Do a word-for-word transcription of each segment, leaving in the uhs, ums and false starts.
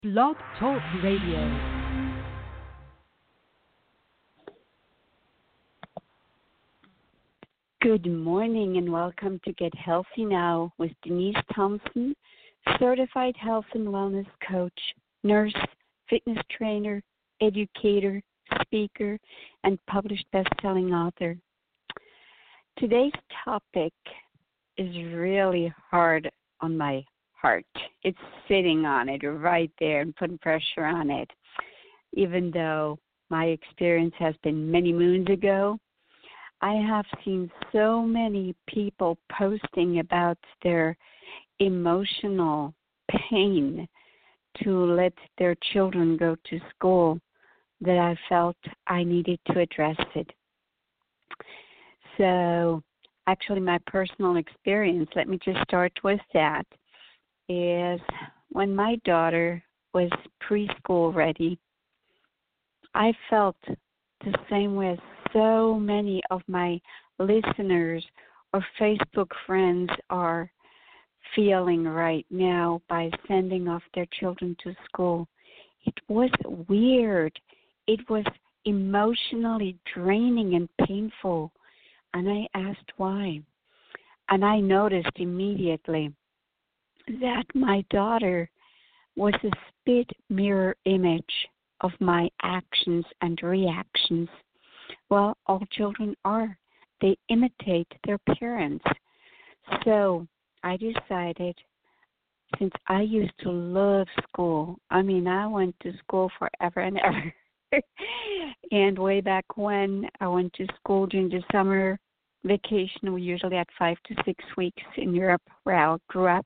Blog Talk Radio. Good morning and welcome to Get Healthy Now with Denise Thompson, certified health and wellness coach, nurse, fitness trainer, educator, speaker, and published best-selling author. Today's topic is really hard on my heart. It's sitting on it right there and putting pressure on it. Even though my experience has been many moons ago, I have seen so many people posting about their emotional pain to let their children go to school that I felt I needed to address it. So, actually, my personal experience, let me just start with that, is when my daughter was preschool ready, I felt the same way as so many of my listeners or Facebook friends are feeling right now by sending off their children to school. It was weird. It was emotionally draining and painful. And I asked why. And I noticed immediately that my daughter was a spit mirror image of my actions and reactions. Well, all children are. They imitate their parents. So I decided, since I used to love school, I mean, I went to school forever and ever. And way back when I went to school during the summer vacation, we usually had five to six weeks in Europe where I grew up.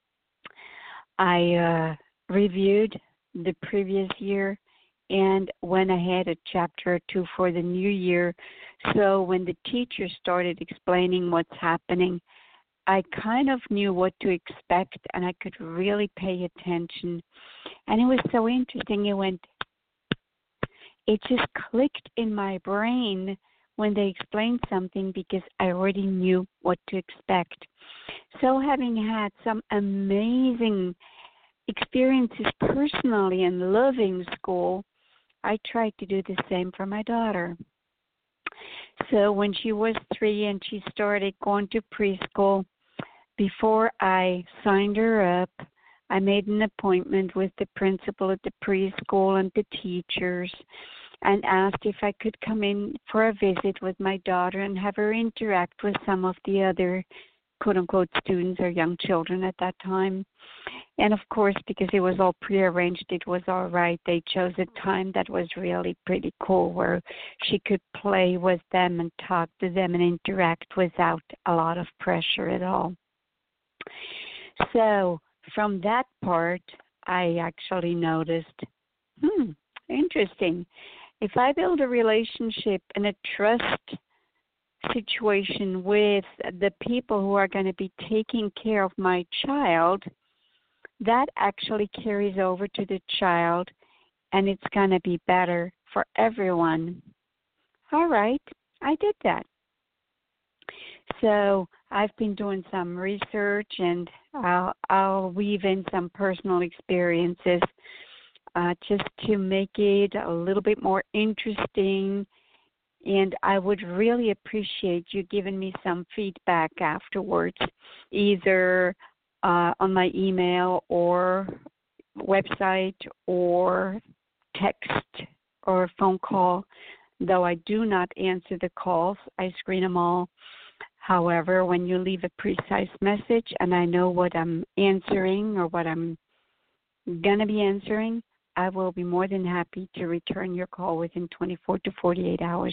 I uh, reviewed the previous year and went ahead a chapter or two for the new year. So when the teacher started explaining what's happening, I kind of knew what to expect and I could really pay attention. And it was so interesting. It went, it just clicked in my brain when they explained something because I already knew what to expect. So having had some amazing experiences personally and loving school, I tried to do the same for my daughter. So when she was three and she started going to preschool, before I signed her up, I made an appointment with the principal at the preschool and the teachers and asked if I could come in for a visit with my daughter and have her interact with some of the other quote-unquote students or young children at that time. And, of course, because it was all prearranged, it was all right. They chose a time that was really pretty cool where she could play with them and talk to them and interact without a lot of pressure at all. So from that part, I actually noticed, hmm, interesting. If I build a relationship and a trust situation with the people who are going to be taking care of my child, that actually carries over to the child, and it's going to be better for everyone. All right, I did that. So I've been doing some research, and I'll, I'll weave in some personal experiences uh, just to make it a little bit more interesting. And I would really appreciate you giving me some feedback afterwards, either uh, on my email or website or text or phone call, though I do not answer the calls. I screen them all. However, when you leave a precise message and I know what I'm answering or what I'm going to be answering, I will be more than happy to return your call within twenty-four to forty-eight hours.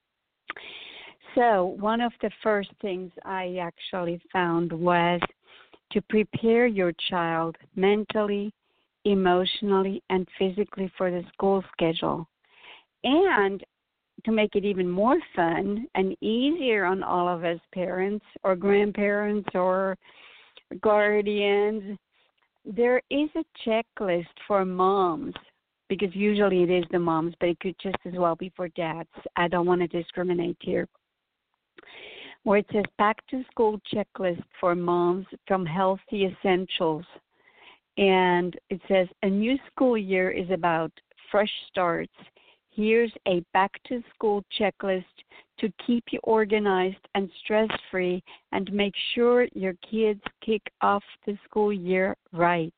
So one of the first things I actually found was to prepare your child mentally, emotionally, and physically for the school schedule. And to make it even more fun and easier on all of us parents or grandparents or guardians, there is a checklist for moms, because usually it is the moms, but it could just as well be for dads. I don't want to discriminate here. Where it says back to school checklist for moms from Healthy Essentials. And it says, a new school year is about fresh starts. Here's a back-to-school checklist to keep you organized and stress-free and make sure your kids kick off the school year right.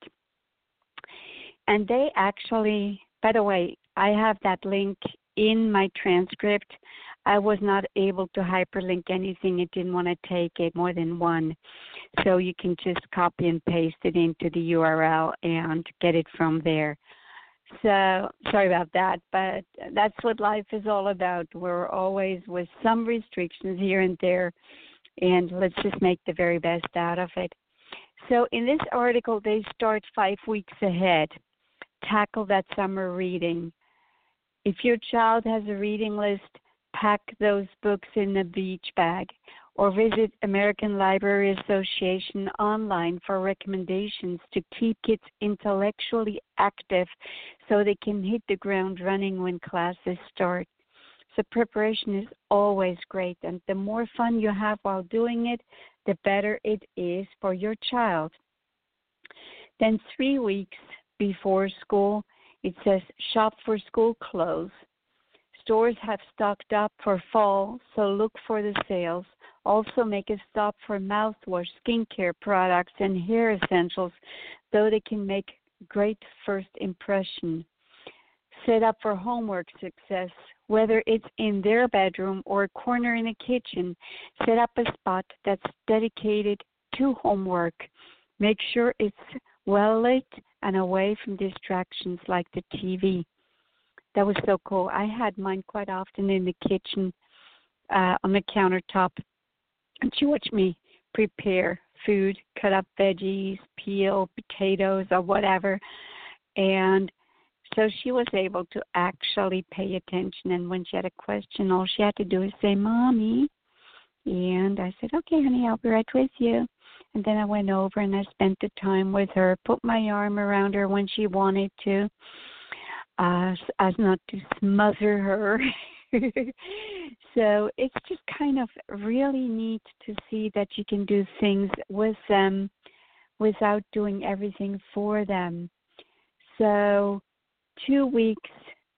And they actually, by the way, I have that link in my transcript. I was not able to hyperlink anything. It didn't want to take it more than one. So you can just copy and paste it into the U R L and get it from there. So sorry about that, but that's what life is all about. We're always with some restrictions here and there, and let's just make the very best out of it. So in this article, they start five weeks ahead. Tackle that summer reading. If your child has a reading list, pack those books in a beach bag or visit American Library Association online for recommendations to keep kids intellectually active so they can hit the ground running when classes start. So preparation is always great, and the more fun you have while doing it, the better it is for your child. Then three weeks before school, it says shop for school clothes. Stores have stocked up for fall, so look for the sales. Also make a stop for mouthwash, skincare products, and hair essentials, though they can make great first impression. Set up for homework success, whether it's in their bedroom or a corner in a kitchen. Set up a spot that's dedicated to homework. Make sure it's well lit and away from distractions like the T V. That was so cool. I had mine quite often in the kitchen uh, on the countertop. And she watched me prepare food, cut up veggies, peel potatoes or whatever. And so she was able to actually pay attention. And when she had a question, all she had to do is say, Mommy. And I said, okay, honey, I'll be right with you. And then I went over and I spent the time with her, put my arm around her when she wanted to, uh, as not to smother her. So it's just kind of really neat to see that you can do things with them without doing everything for them. So two weeks,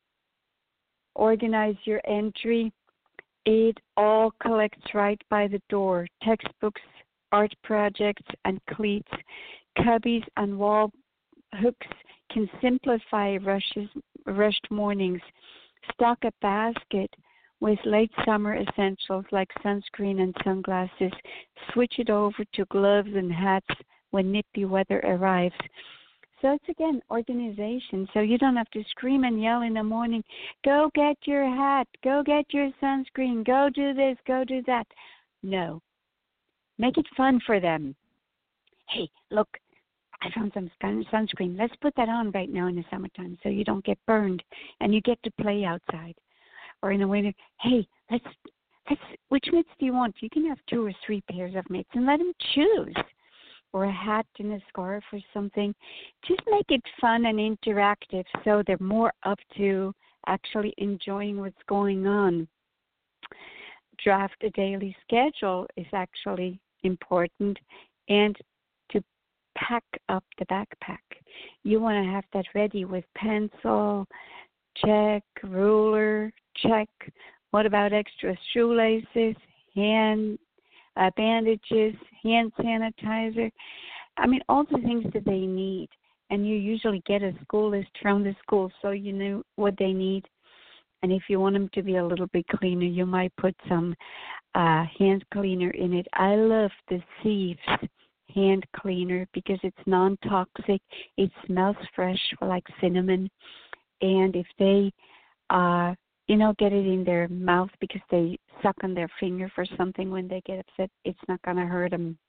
organize your entry. It all collects right by the door. Textbooks, art projects, and cleats, cubbies, and wall hooks can simplify rushes, rushed mornings. Stock a basket with late summer essentials like sunscreen and sunglasses. Switch it over to gloves and hats when nippy weather arrives. So it's, again, organization. So you don't have to scream and yell in the morning, go get your hat, go get your sunscreen, go do this, go do that. No. Make it fun for them. Hey, look, I found some sunscreen. Let's put that on right now in the summertime so you don't get burned and you get to play outside. Or in the winter, hey, let's, let's, which mitts do you want? You can have two or three pairs of mitts and let them choose. Or a hat and a scarf or something. Just make it fun and interactive so they're more up to actually enjoying what's going on. Draft a daily schedule is actually important, and to pack up the backpack. You want to have that ready with pencil, check, ruler, check. What about extra shoelaces, hand uh, bandages, hand sanitizer? I mean, all the things that they need. And you usually get a school list from the school so you know what they need. And if you want them to be a little bit cleaner, you might put some uh, hand cleaner in it. I love the Thieves hand cleaner because it's non-toxic. It smells fresh like cinnamon. And if they, uh, you know, get it in their mouth because they suck on their finger for something when they get upset, it's not going to hurt them.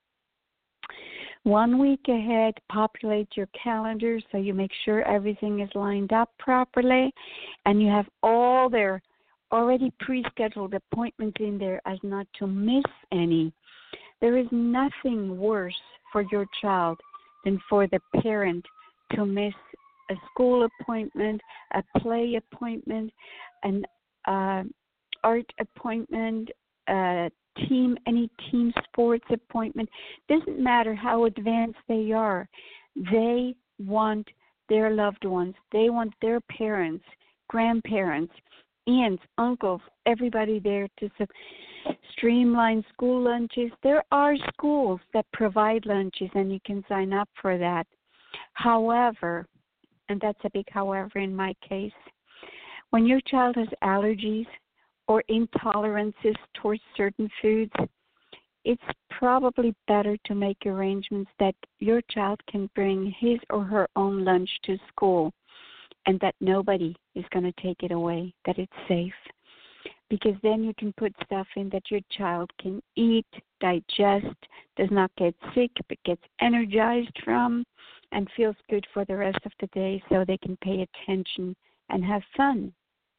One week ahead, populate your calendar so you make sure everything is lined up properly and you have all their already pre-scheduled appointments in there as not to miss any. There is nothing worse for your child than for the parent to miss a school appointment, a play appointment, an uh, art appointment, a team, any team sports appointment. Doesn't matter how advanced they are. They want their loved ones, they want their parents, grandparents, aunts, uncles, everybody there to su- streamline school lunches. There are schools that provide lunches, and you can sign up for that. However, and that's a big however in my case, when your child has allergies or intolerances towards certain foods, it's probably better to make arrangements that your child can bring his or her own lunch to school and that nobody is going to take it away, that it's safe. Because then you can put stuff in that your child can eat, digest, does not get sick, but gets energized from, and feels good for the rest of the day so they can pay attention and have fun.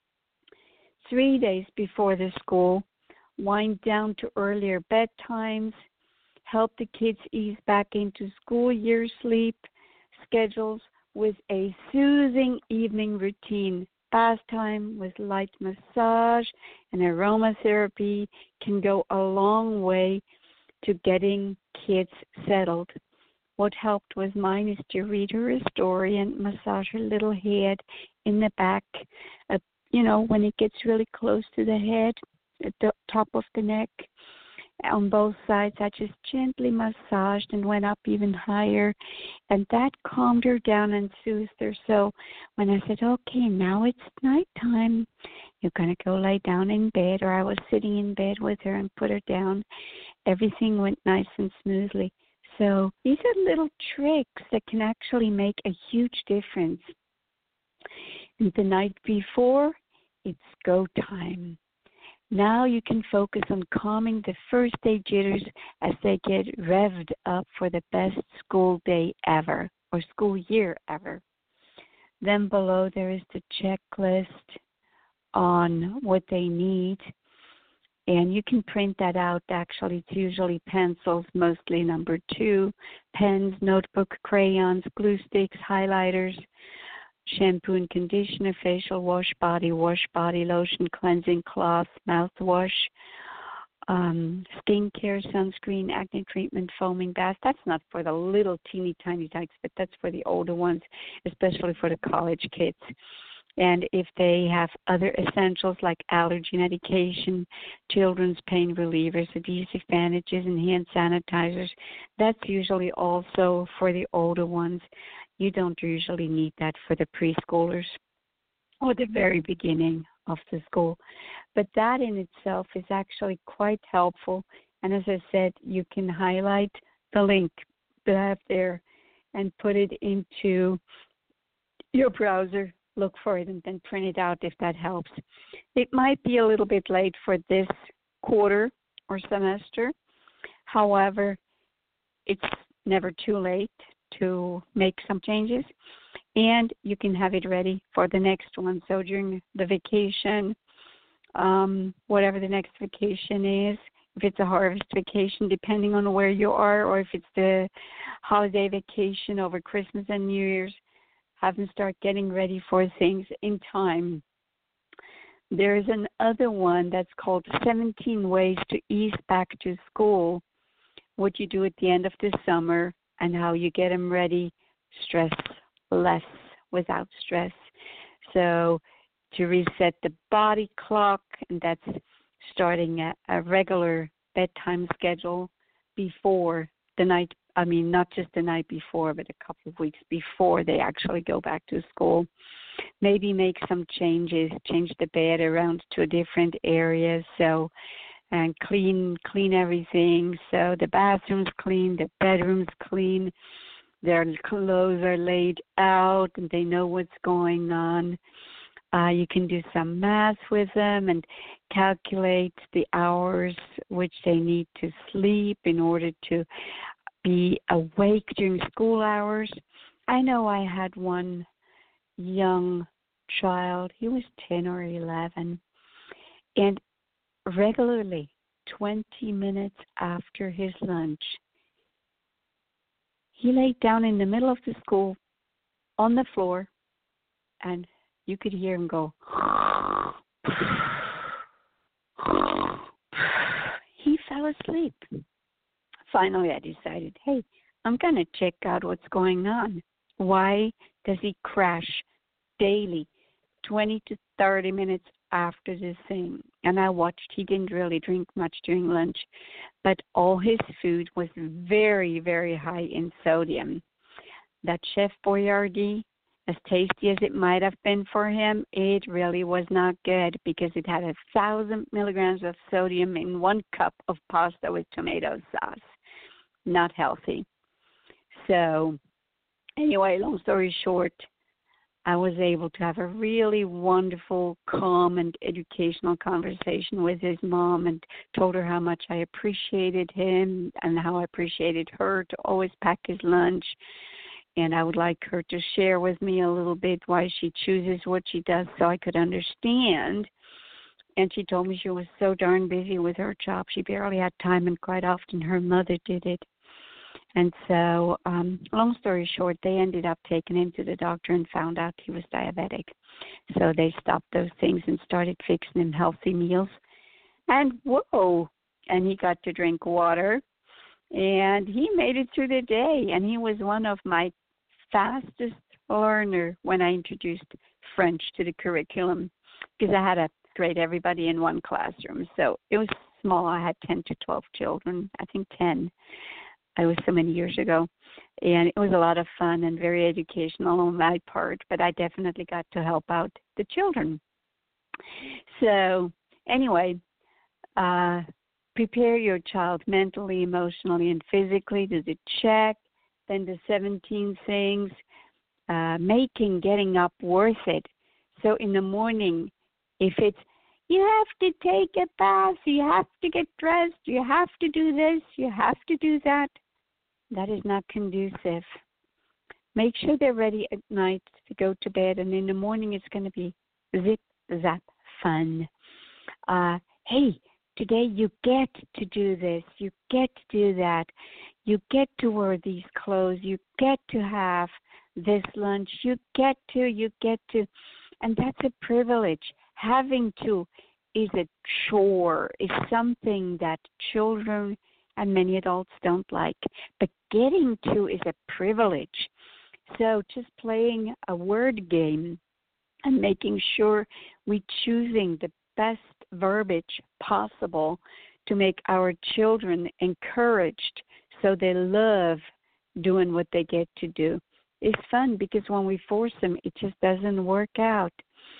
Three days before the school, wind down to earlier bedtimes, help the kids ease back into school year sleep schedules with a soothing evening routine. Bath time with light massage and aromatherapy can go a long way to getting kids settled. What helped with mine is to read her a story and massage her little head in the back. Uh, you know, when it gets really close to the head, at the top of the neck, on both sides, I just gently massaged and went up even higher, and that calmed her down and soothed her. So when I said, okay, now it's nighttime, you're going to go lay down in bed, or I was sitting in bed with her and put her down, everything went nice and smoothly. So these are little tricks that can actually make a huge difference. And the night before, it's go time. Now you can focus on calming the first day jitters as they get revved up for the best school day ever, or school year ever. Then below there is the checklist on what they need, and you can print that out. Actually, it's usually pencils, mostly number two, pens, notebook, crayons, glue sticks, highlighters, shampoo and conditioner, facial wash, body wash, body lotion, cleansing cloth, mouthwash, um, skincare, sunscreen, acne treatment, foaming bath. That's not for the little teeny tiny tykes, but that's for the older ones, especially for the college kids. And if they have other essentials like allergy medication, children's pain relievers, adhesive bandages, and hand sanitizers, that's usually also for the older ones. You don't usually need that for the preschoolers or the very beginning of the school. But that in itself is actually quite helpful. And as I said, you can highlight the link that I have there and put it into your browser, look for it, and then print it out if that helps. It might be a little bit late for this quarter or semester. However, it's never too late to make some changes, and you can have it ready for the next one. So during the vacation, um, whatever the next vacation is, if it's a harvest vacation, depending on where you are, or if it's the holiday vacation over Christmas and New Year's, have them start getting ready for things in time. There is another one that's called seventeen Ways to Ease Back to School, what you do at the end of the summer, and how you get them ready, stress less, without stress. So to reset the body clock, and that's starting a, a regular bedtime schedule before the night, I mean, not just the night before, but a couple of weeks before they actually go back to school. Maybe make some changes, change the bed around to a different area, so and clean clean everything, so the bathroom's clean, the bedroom's clean, their clothes are laid out, and they know what's going on. Uh, you can do some math with them and calculate the hours which they need to sleep in order to be awake during school hours. I know I had one young child, he was ten or eleven, and regularly, twenty minutes after his lunch, he laid down in the middle of the school on the floor, and you could hear him go. He fell asleep. Finally, I decided, hey, I'm going to check out what's going on. Why does he crash daily, twenty to thirty minutes after the thing? And I watched, he didn't really drink much during lunch, but all his food was very, very high in sodium. That Chef Boyardee, as tasty as it might have been for him, it really was not good because it had a thousand milligrams of sodium in one cup of pasta with tomato sauce. Not healthy. So anyway, long story short, I was able to have a really wonderful, calm, and educational conversation with his mom and told her how much I appreciated him and how I appreciated her to always pack his lunch. And I would like her to share with me a little bit why she chooses what she does so I could understand. And she told me she was so darn busy with her job, she barely had time, and quite often her mother did it. And so, um, long story short, they ended up taking him to the doctor and found out he was diabetic. So they stopped those things and started fixing him healthy meals. And whoa, and he got to drink water. And he made it through the day. And he was one of my fastest learner when I introduced French to the curriculum, because I had to grade everybody in one classroom. So it was small. I had ten to twelve children, I think ten. It was so many years ago, and it was a lot of fun and very educational on my part, but I definitely got to help out the children. So anyway, uh, prepare your child mentally, emotionally, and physically. Do the check, then the seventeen things, uh, making getting up worth it. So in the morning, if it's you have to take a bath, you have to get dressed, you have to do this, you have to do that, that is not conducive. Make sure they're ready at night to go to bed, and in the morning it's going to be zip, zap, fun. Uh, hey, today you get to do this, you get to do that, you get to wear these clothes, you get to have this lunch, you get to, you get to, and that's a privilege. Having to is a chore, is something that children and many adults don't like. But getting to is a privilege. So just playing a word game and making sure we're choosing the best verbiage possible to make our children encouraged so they love doing what they get to do is fun, because when we force them, it just doesn't work out.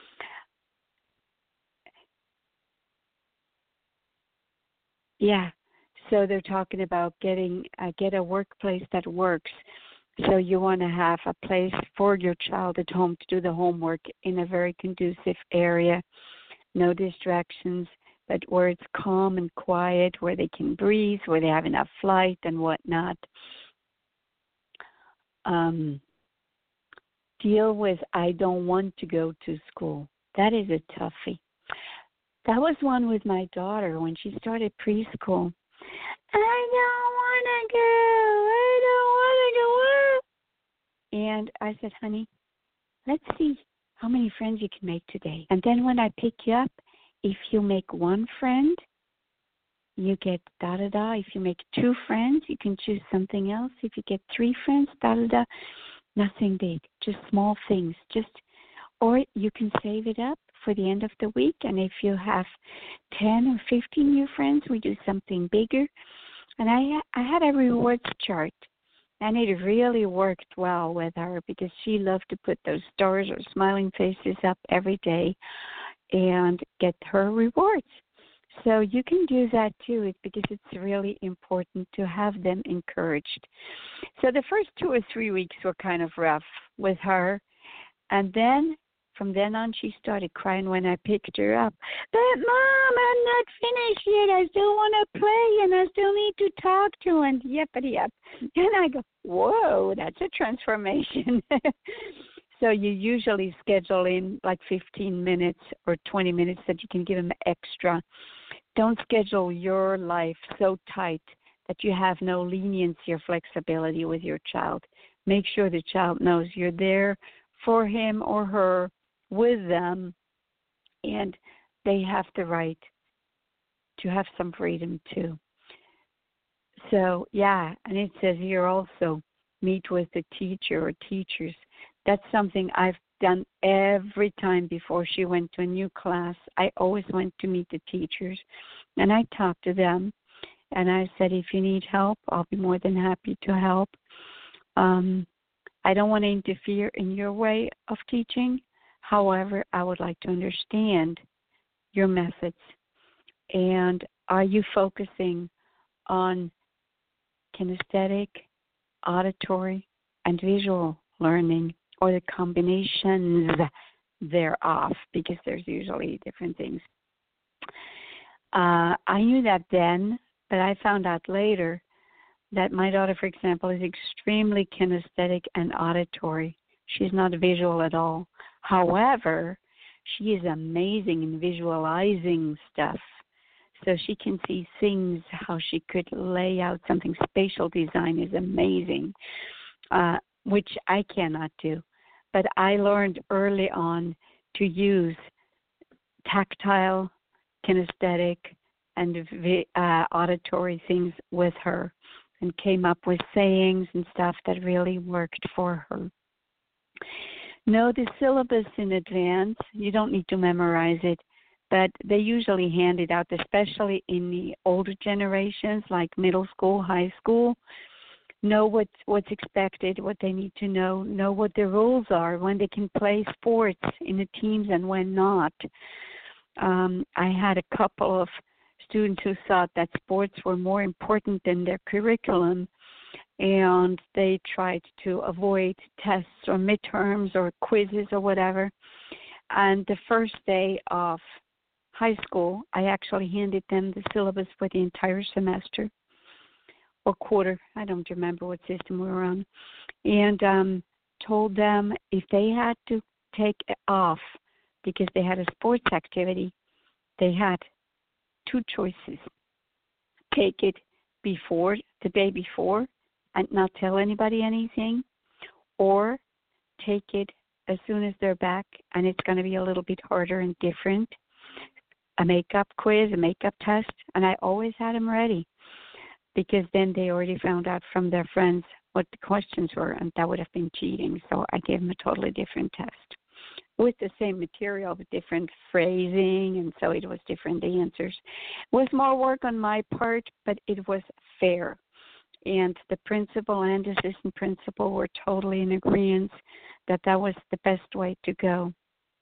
Yeah, so they're talking about getting uh, get a workplace that works. So you want to have a place for your child at home to do the homework in a very conducive area, no distractions, but where it's calm and quiet, where they can breathe, where they have enough light and whatnot. Um, deal with I don't want to go to school. That is a toughie. That was one with my daughter when she started preschool. I don't want to go. I don't want to go. And I said, honey, let's see how many friends you can make today. And then when I pick you up, if you make one friend, you get da-da-da. If you make two friends, you can choose something else. If you get three friends, da-da-da. Nothing big, just small things. Just, or you can save it up for the end of the week. And if you have ten or fifteen new friends, we do something bigger. And I, I had a rewards chart. And it really worked well with her because she loved to put those stars or smiling faces up every day and get her rewards. So you can do that too. It's because it's really important to have them encouraged. So the first two or three weeks were kind of rough with her. And then from then on, she started crying when I picked her up. But Mom, I'm not finished yet. I still want to play and I still need to talk to and yippity yap. And I go, whoa, that's a transformation. So you usually schedule in like fifteen minutes or twenty minutes that you can give them extra. Don't schedule your life so tight that you have no leniency or flexibility with your child. Make sure the child knows you're there for him or her, with them, and they have the right to have some freedom too. So, yeah, and it says here also, meet with the teacher or teachers. That's something I've done every time before she went to a new class. I always went to meet the teachers, and I talked to them. And I said, if you need help, I'll be more than happy to help. Um, I don't want to interfere in your way of teaching. However, I would like to understand your methods. And are you focusing on kinesthetic, auditory, and visual learning, or the combinations thereof? Because there's usually different things. Uh, I knew that then, but I found out later that my daughter, for example, is extremely kinesthetic and auditory. She's not visual at all. However, she is amazing in visualizing stuff. So she can see things, how she could lay out something. Spatial design is amazing, uh, which I cannot do. But I learned early on to use tactile, kinesthetic, and uh, auditory things with her, and came up with sayings and stuff that really worked for her. Know the syllabus in advance. You don't need to memorize it, but they usually hand it out, especially in the older generations, like middle school, high school. Know what's, what's expected, what they need to know, know what the rules are, when they can play sports in the teams and when not. Um, I had a couple of students who thought that sports were more important than their curriculum, and they tried to avoid tests or midterms or quizzes or whatever. And the first day of high school, I actually handed them the syllabus for the entire semester or quarter. I don't remember what system we were on. And um, told them if they had to take it off because they had a sports activity, they had two choices. Take it before, the day before, and not tell anybody anything, or take it as soon as they're back, and it's going to be a little bit harder and different. A makeup quiz, a makeup test, and I always had them ready because then they already found out from their friends what the questions were, and that would have been cheating. So I gave them a totally different test with the same material, but different phrasing, and so it was different answers. It was more work on my part, but it was fair. And the principal and assistant principal were totally in agreement that that was the best way to go.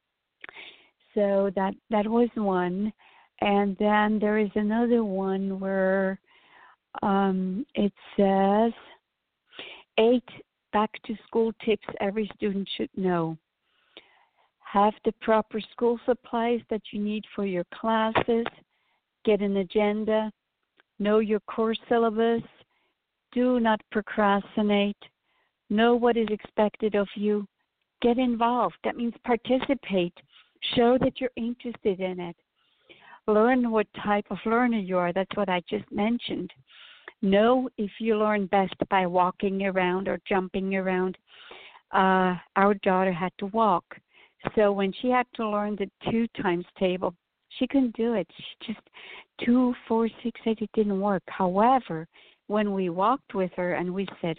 So that, that was one. And then there is another one where um, it says, eight back-to-school tips every student should know. Have the proper school supplies that you need for your classes. Get an agenda. Know your core syllabus. Do not procrastinate. Know what is expected of you. Get involved. That means participate. Show that you're interested in it. Learn what type of learner you are. That's what I just mentioned. Know if you learn best by walking around or jumping around. Uh, our daughter had to walk. So when she had to learn the two times table, she couldn't do it. She just, two, four, six, eight, it didn't work. However, when we walked with her and we said,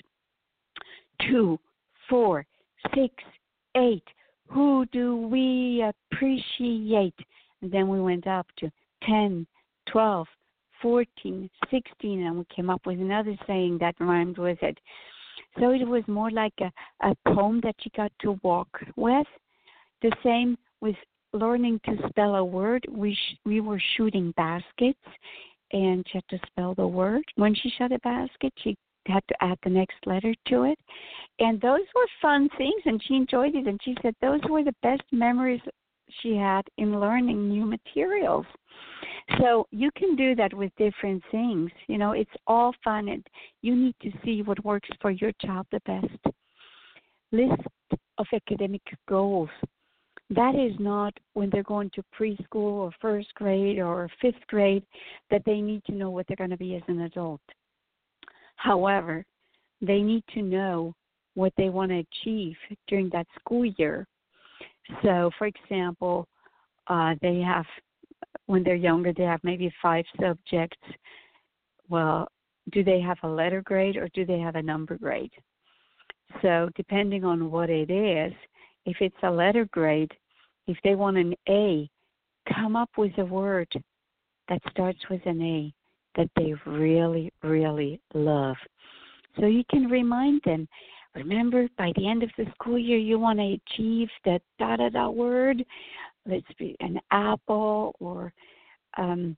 two, four, six, eight, who do we appreciate? And then we went up to ten, twelve, fourteen, sixteen, and we came up with another saying that rhymed with it. So it was more like a, a poem that she got to walk with. The same with learning to spell a word. We sh- we were shooting baskets, and she had to spell the word. When she shot a basket, she had to add the next letter to it. And those were fun things, and she enjoyed it. And she said those were the best memories she had in learning new materials. So you can do that with different things. You know, it's all fun, and you need to see what works for your child the best. List of academic goals. That is not when they're going to preschool or first grade or fifth grade that they need to know what they're going to be as an adult. However, they need to know what they want to achieve during that school year. So, for example, uh, they have, when they're younger, they have maybe five subjects. Well, do they have a letter grade or do they have a number grade? So depending on what it is, if it's a letter grade, if they want an A, come up with a word that starts with an A that they really, really love. So you can remind them, remember, by the end of the school year, you want to achieve that da-da-da word. Let's be an apple or um,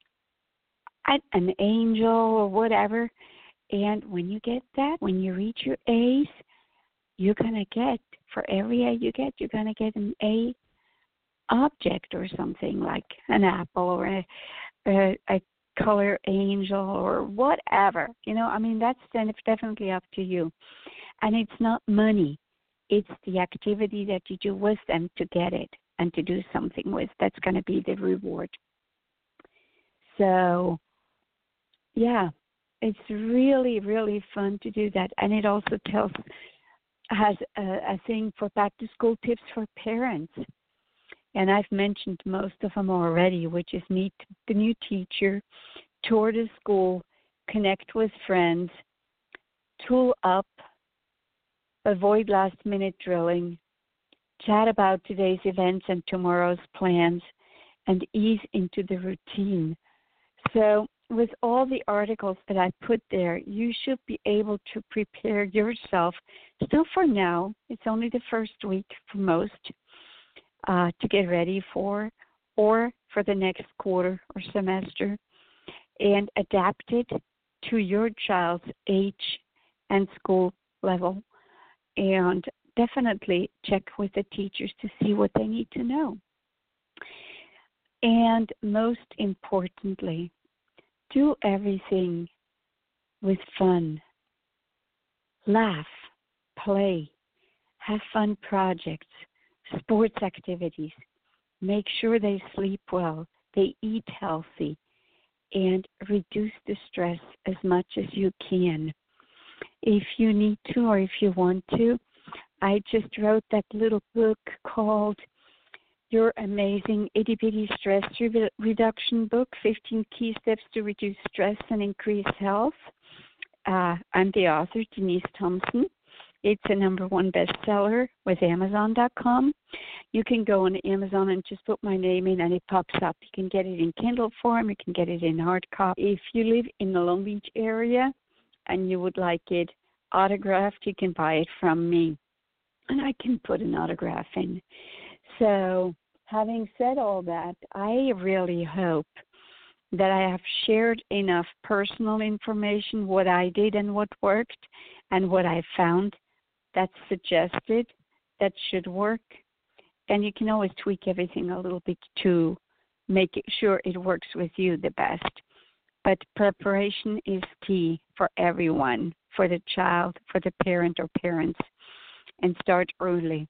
an angel or whatever. And when you get that, when you reach your A's, you're going to get, for every A you get, you're going to get an A object or something like an apple or a, a, a color angel or whatever. You know, I mean, that's then definitely up to you. And it's not money. It's the activity that you do with them to get it and to do something with. That's going to be the reward. So, yeah, it's really, really fun to do that. And it also tells, has a, a thing for back-to-school tips for parents. And I've mentioned most of them already, which is meet the new teacher, tour the school, connect with friends, tool up, avoid last-minute drilling, chat about today's events and tomorrow's plans, and ease into the routine. So with all the articles that I put there, you should be able to prepare yourself. Still for now, it's only the first week for most, uh, to get ready for, or for the next quarter or semester, and adapt it to your child's age and school level. And definitely check with the teachers to see what they need to know. And most importantly, do everything with fun. Laugh, play, have fun projects, sports activities. Make sure they sleep well, they eat healthy, and reduce the stress as much as you can. If you need to or if you want to, I just wrote that little book called Your Amazing Itty Bitty Stress Re- Reduction Book, fifteen Key Steps to Reduce Stress and Increase Health. Uh, I'm the author, Denise Thompson. It's a number one bestseller with Amazon dot com. You can go on Amazon and just put my name in and it pops up. You can get it in Kindle form. You can get it in hard copy. If you live in the Long Beach area and you would like it autographed, you can buy it from me. And I can put an autograph in. So having said all that, I really hope that I have shared enough personal information, what I did and what worked, and what I found that suggested that should work. And you can always tweak everything a little bit to make it sure it works with you the best. But preparation is key for everyone, for the child, for the parent or parents, and start early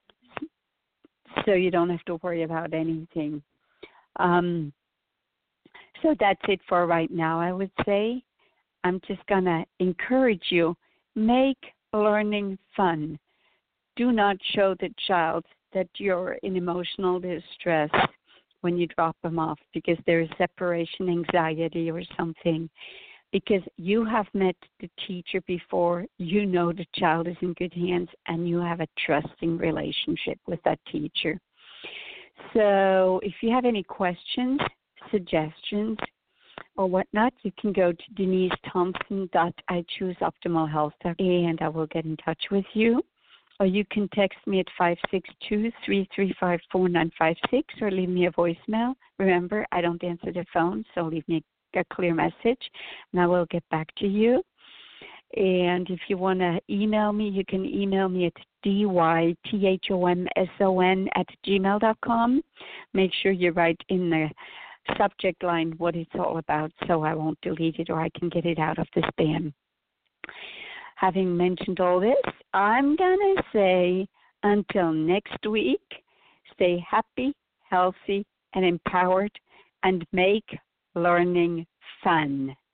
so you don't have to worry about anything. Um, so that's it for right now, I would say. I'm just going to encourage you, make learning fun. Do not show the child that you're in emotional distress when you drop them off because there is separation anxiety or something. Because you have met the teacher before, you know the child is in good hands, and you have a trusting relationship with that teacher. So if you have any questions, suggestions, or whatnot, you can go to denise thompson dot i choose optimal health and I will get in touch with you. Or you can text me at five six two, three three five, four nine five six or leave me a voicemail. Remember, I don't answer the phone, so leave me a clear message, and I will get back to you. And if you want to email me, you can email me at d y t h o m s o n at gmail dot com. Make sure you write in the subject line what it's all about so I won't delete it or I can get it out of the spam. Having mentioned all this, I'm going to say until next week, stay happy, healthy, and empowered, and make learning fun.